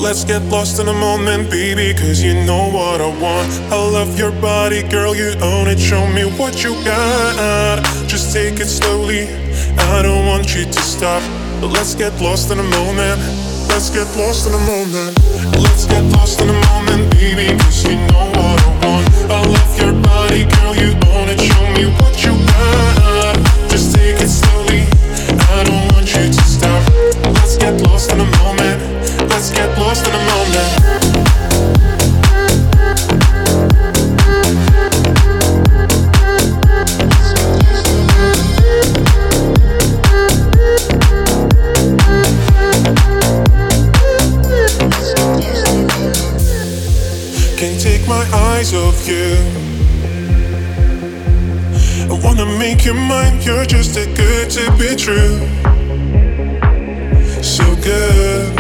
Let's get lost in the moment, baby, cause you know what I want. I love your body, girl, you own it. Show me what you got. Just take it slowly, I don't want you to stop. Let's get lost in the moment. Let's get lost in the moment. Let's get lost in the moment, baby, cause you know what I want. I love your body, girl, you own it. Show me what you got. Just take it slowly, I don't want you to stop. Let's get lost in the moment. Let's get lost in the moment. Can't take my eyes off you. I wanna make you mine. You're just too good to be true. So good.